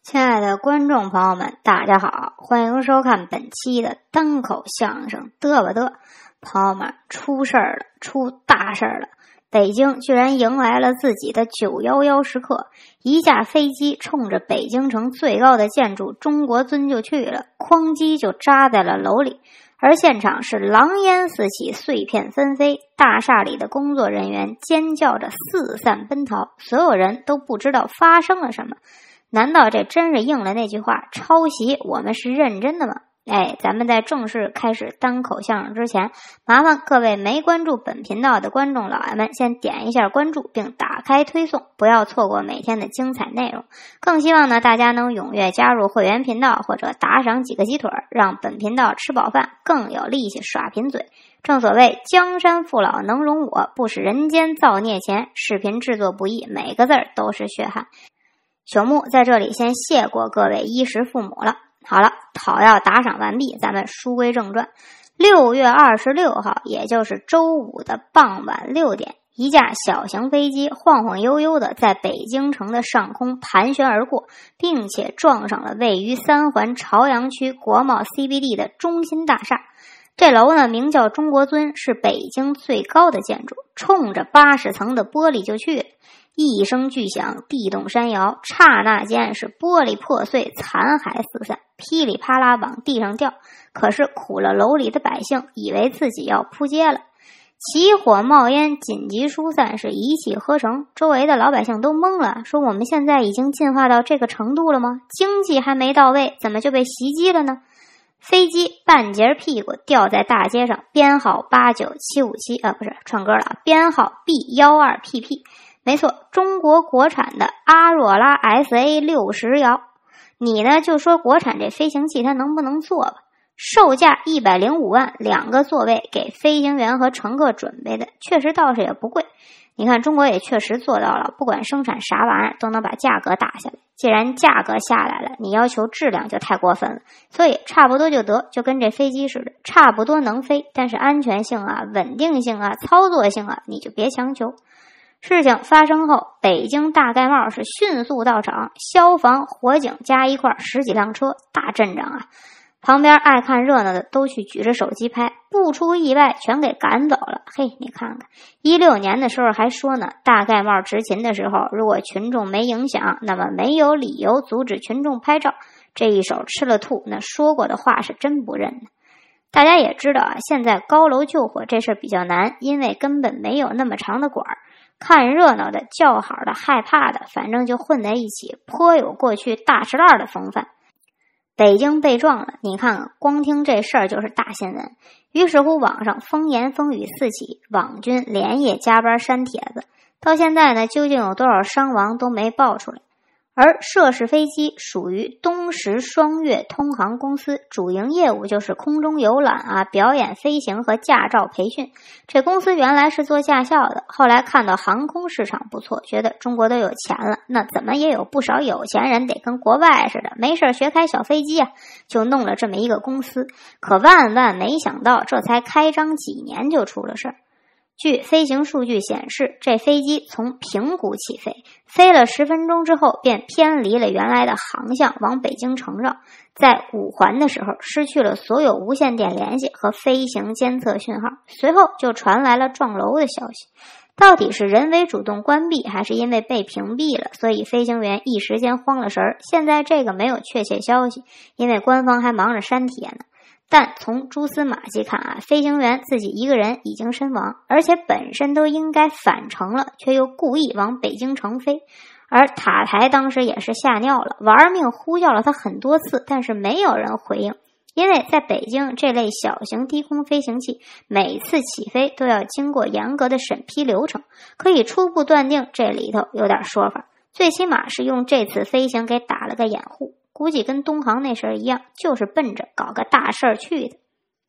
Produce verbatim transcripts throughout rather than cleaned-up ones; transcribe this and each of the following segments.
亲爱的观众朋友们，大家好，欢迎收看本期的单口相声嘚吧嘚。朋友们，出事儿了，出大事儿了！北京居然迎来了自己的九一一时刻，一架飞机冲着北京城最高的建筑中国尊就去了，哐叽就扎在了楼里，而现场是狼烟四起，碎片纷飞，大厦里的工作人员尖叫着四散奔逃，所有人都不知道发生了什么。难道这真是应了那句话，抄袭我们是认真的吗？哎，咱们在正式开始单口相声之前，麻烦各位没关注本频道的观众老爷们先点一下关注并打开推送，不要错过每天的精彩内容。更希望呢大家能踊跃加入会员频道或者打赏几个鸡腿，让本频道吃饱饭更有力气耍贫嘴。正所谓江山父老能容我，不使人间造孽钱。视频制作不易，每个字儿都是血汗。朽木在这里先谢过各位衣食父母了。好了，讨要打赏完毕，咱们书归正传。六月二十六号，也就是周五的傍晚六点，一架小型飞机晃晃悠悠的在北京城的上空盘旋而过，并且撞上了位于三环朝阳区国贸 C B D 的中心大厦。这楼呢名叫中国尊，是北京最高的建筑，冲着八十层的玻璃就去了。一声巨响，地动山摇，刹那间是玻璃破碎，残骸四散，噼里啪啦往地上掉。可是苦了楼里的百姓，以为自己要扑街了，起火冒烟，紧急疏散，是一气呵成。周围的老百姓都懵了，说我们现在已经进化到这个程度了吗？经济还没到位，怎么就被袭击了呢？飞机半截屁股掉在大街上，编号八九七五七啊，不是串歌了，编号 B 一二 P P。没错，中国国产的阿若拉 S A 六十摇，你呢就说国产这飞行器它能不能做吧？售价一百零五万，两个座位给飞行员和乘客准备的，确实倒是也不贵。你看中国也确实做到了，不管生产啥玩意儿都能把价格打下来。既然价格下来了，你要求质量就太过分了，所以差不多就得，就跟这飞机似的，差不多能飞，但是安全性啊、稳定性啊、操作性啊，你就别强求。事情发生后，北京大盖帽是迅速到场，消防、火警加一块十几辆车，大阵仗啊！旁边爱看热闹的都去举着手机拍，不出意外全给赶走了。嘿，你看看，一六年的时候还说呢，大盖帽执勤的时候，如果群众没影响，那么没有理由阻止群众拍照。这一手吃了吐，那说过的话是真不认呢。大家也知道啊，现在高楼救火这事儿比较难，因为根本没有那么长的管儿。看热闹的、叫好的、害怕的，反正就混在一起，颇有过去大石烂的风范。北京被撞了，你看看，光听这事儿就是大新闻。于是乎，网上风言风语四起，网军连夜加班删帖子。到现在呢，究竟有多少伤亡都没爆出来。而涉事飞机属于东石双月通航公司，主营业务就是空中游览啊、表演飞行和驾照培训。这公司原来是做驾校的，后来看到航空市场不错，觉得中国都有钱了，那怎么也有不少有钱人得跟国外似的，没事学开小飞机啊，就弄了这么一个公司。可万万没想到，这才开张几年就出了事儿。据飞行数据显示，这飞机从平谷起飞，飞了十分钟之后便偏离了原来的航向，往北京城绕。在五环的时候，失去了所有无线电联系和飞行监测讯号，随后就传来了撞楼的消息。到底是人为主动关闭，还是因为被屏蔽了，所以飞行员一时间慌了神儿？现在这个没有确切消息，因为官方还忙着删帖呢。但从蛛丝马迹看啊，飞行员自己一个人已经身亡，而且本身都应该返程了，却又故意往北京城飞。而塔台当时也是吓尿了，玩命呼叫了他很多次，但是没有人回应。因为在北京，这类小型低空飞行器每次起飞都要经过严格的审批流程，可以初步断定这里头有点说法，最起码是用这次飞行给打了个掩护。估计跟东航那事儿一样，就是奔着搞个大事儿去的。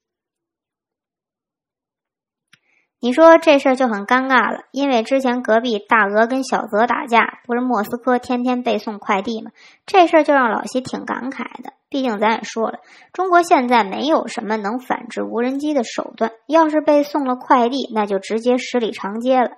你说这事儿就很尴尬了，因为之前隔壁大鹅跟小泽打架，不是莫斯科天天背送快递吗？这事儿就让老习挺感慨的。毕竟咱也说了，中国现在没有什么能反制无人机的手段，要是被送了快递，那就直接十里长街了。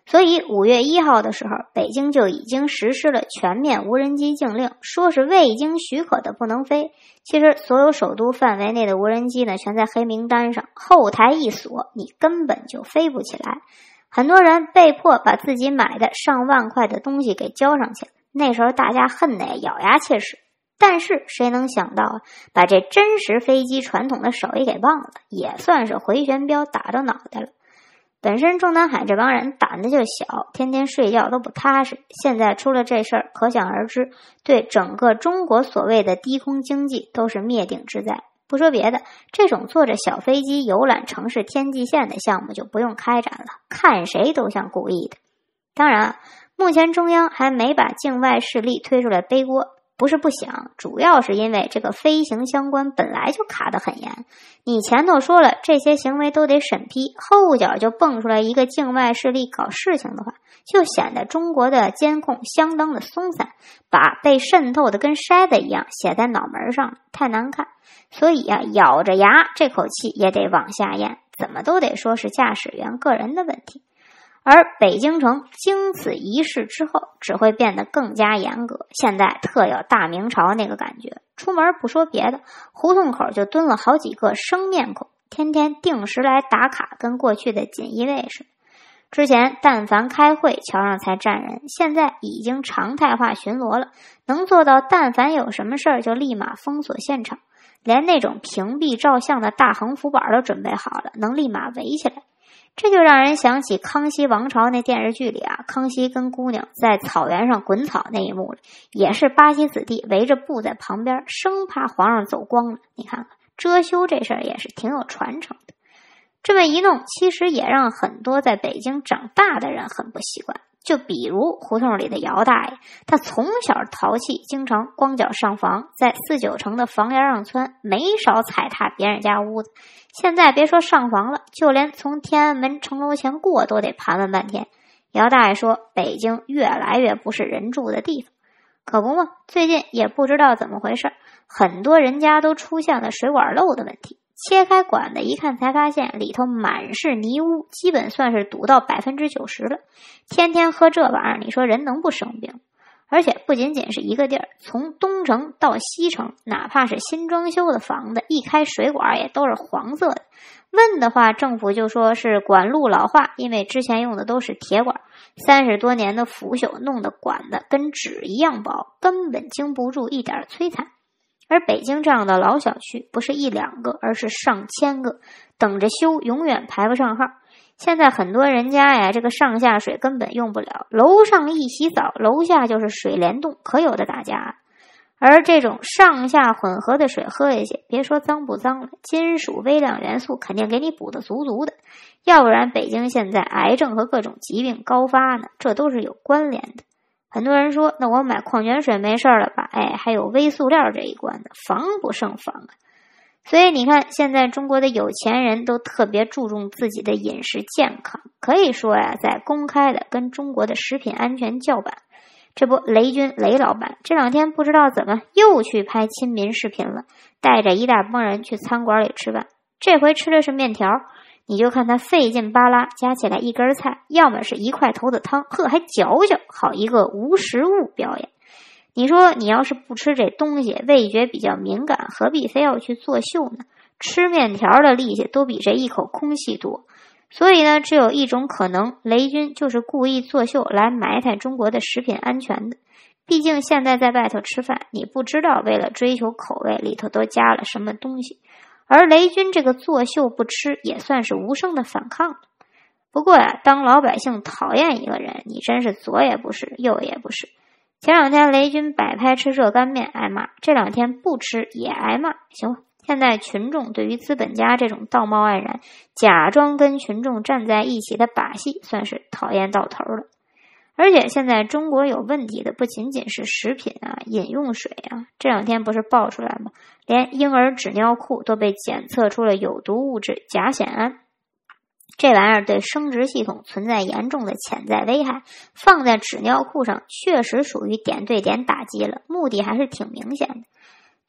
所以五月一号的时候，北京就已经实施了全面无人机禁令，说是未经许可的不能飞。其实所有首都范围内的无人机呢，全在黑名单上，后台一锁，你根本就飞不起来。很多人被迫把自己买的上万块的东西给交上去了，那时候大家恨得咬牙切齿。但是谁能想到啊，把这真实飞机传统的手艺给忘了，也算是回旋镖打着脑袋了。本身中南海这帮人胆子就小，天天睡觉都不踏实，现在出了这事儿，可想而知，对整个中国所谓的低空经济都是灭顶之灾。不说别的，这种坐着小飞机游览城市天际线的项目就不用开展了，看谁都像故意的。当然，目前中央还没把境外势力推出来背锅，不是不想，主要是因为这个飞行相关本来就卡得很严，你前头说了这些行为都得审批，后脚就蹦出来一个境外势力搞事情的话，就显得中国的监控相当的松散，把被渗透的跟筛子一样写在脑门上，太难看。所以啊，咬着牙这口气也得往下咽，怎么都得说是驾驶员个人的问题。而北京城经此一事之后，只会变得更加严格，现在特有大明朝那个感觉。出门不说别的，胡同口就蹲了好几个生面孔，天天定时来打卡，跟过去的锦衣卫似的。之前但凡开会，桥上才站人，现在已经常态化巡逻了，能做到但凡有什么事儿就立马封锁现场，连那种屏蔽照相的大横幅板都准备好了，能立马围起来。这就让人想起康熙王朝那电视剧里啊，康熙跟姑娘在草原上滚草那一幕了，也是巴西子弟围着布在旁边，生怕皇上走光了。你看看遮羞这事儿也是挺有传承的。这么一弄，其实也让很多在北京长大的人很不习惯。就比如胡同里的姚大爷，他从小淘气，经常光脚上房，在四九城的房檐上窜，没少踩踏别人家屋子。现在别说上房了，就连从天安门城楼前过都得盘问半天。姚大爷说，北京越来越不是人住的地方。可不嘛，最近也不知道怎么回事，很多人家都出现了水管漏的问题。切开管子一看才发现里头满是泥污，基本算是堵到 百分之九十 了。天天喝这玩意儿，你说人能不生病？而且不仅仅是一个地儿，从东城到西城，哪怕是新装修的房子，一开水管也都是黄色的。问的话，政府就说是管路老化，因为之前用的都是铁管，三十多年的腐朽弄得管子跟纸一样薄，根本经不住一点摧残。而北京这样的老小区不是一两个，而是上千个，等着修永远排不上号。现在很多人家呀，这个上下水根本用不了，楼上一洗澡，楼下就是水帘洞，可有的打架。而这种上下混合的水喝下去，别说脏不脏了，金属微量元素肯定给你补得足足的，要不然北京现在癌症和各种疾病高发呢，这都是有关联的。很多人说，那我买矿泉水没事了吧？哎，还有微塑料这一关的，防不胜防啊。所以你看，现在中国的有钱人都特别注重自己的饮食健康，可以说呀，在公开的跟中国的食品安全叫板。这不，雷军雷老板这两天不知道怎么又去拍亲民视频了，带着一大帮人去餐馆里吃饭，这回吃的是面条。你就看他费劲巴拉加起来一根菜，要么是一块头的汤，呵还嚼嚼，好一个无实物表演。你说你要是不吃这东西，味觉比较敏感，何必非要去作秀呢？吃面条的力气都比这一口空气多。所以呢，只有一种可能，雷军就是故意作秀来埋汰中国的食品安全的。毕竟现在在外头吃饭，你不知道为了追求口味里头都加了什么东西。而雷军这个作秀不吃，也算是无声的反抗了。不过呀，当老百姓讨厌一个人，你真是左也不是，右也不是。前两天雷军摆拍吃热干面挨骂，这两天不吃也挨骂。行吧，现在群众对于资本家这种道貌岸然、假装跟群众站在一起的把戏，算是讨厌到头了。而且现在中国有问题的不仅仅是食品啊、饮用水啊，这两天不是爆出来吗？连婴儿纸尿裤都被检测出了有毒物质甲酰胺，这玩意儿对生殖系统存在严重的潜在危害，放在纸尿裤上确实属于点对点打击了，目的还是挺明显的。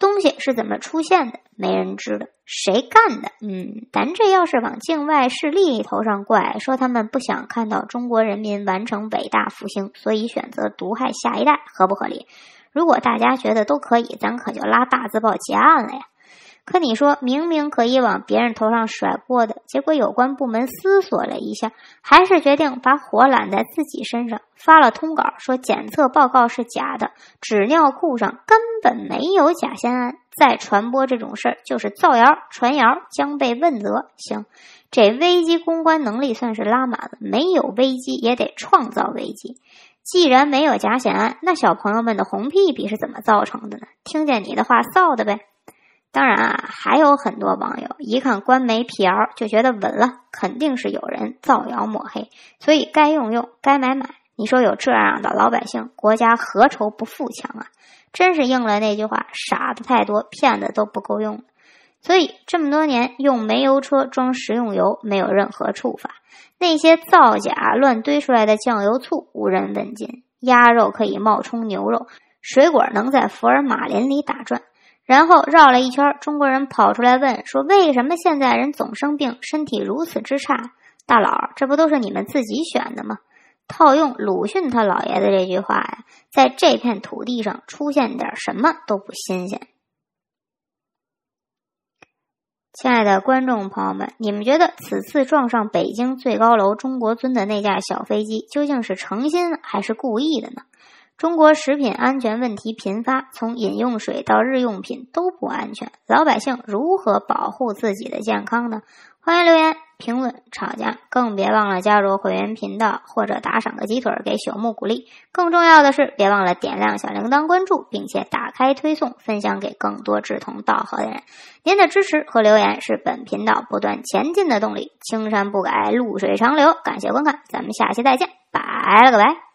东西是怎么出现的，没人知道。谁干的？嗯，咱这要是往境外势力头上怪，说他们不想看到中国人民完成伟大复兴，所以选择毒害下一代，合不合理？如果大家觉得都可以，咱可就拉大字报结案了呀。可你说明明可以往别人头上甩锅的，结果有关部门思索了一下，还是决定把火揽在自己身上，发了通稿说检测报告是假的，纸尿裤上根本没有甲酰胺，再传播这种事儿就是造谣传谣，将被问责。行，这危机公关能力算是拉满了，没有危机也得创造危机。既然没有甲酰胺，那小朋友们的红屁屁是怎么造成的呢？听见你的话臊的呗。当然啊，还有很多网友一看官媒辟谣就觉得稳了，肯定是有人造谣抹黑，所以该用用，该买买。你说有这样的老百姓，国家何愁不富强啊？真是应了那句话，傻的太多，骗的都不够用。所以这么多年用煤油车装食用油没有任何处罚，那些造假乱堆出来的酱油醋无人问津，鸭肉可以冒充牛肉，水果能在福尔马林里打转。然后绕了一圈，中国人跑出来问说，为什么现在人总生病，身体如此之差？大佬，这不都是你们自己选的吗？套用鲁迅他老爷子这句话呀，在这片土地上出现点什么都不新鲜。亲爱的观众朋友们，你们觉得此次撞上北京最高楼中国尊的那架小飞机究竟是诚心还是故意的呢？中国食品安全问题频发，从饮用水到日用品都不安全，老百姓如何保护自己的健康呢？欢迎留言评论吵架，更别忘了加入会员频道或者打赏个鸡腿给朽木鼓励。更重要的是，别忘了点亮小铃铛关注，并且打开推送，分享给更多志同道合的人。您的支持和留言是本频道不断前进的动力。青山不改，绿水长流。感谢观看，咱们下期再见，拜了个拜。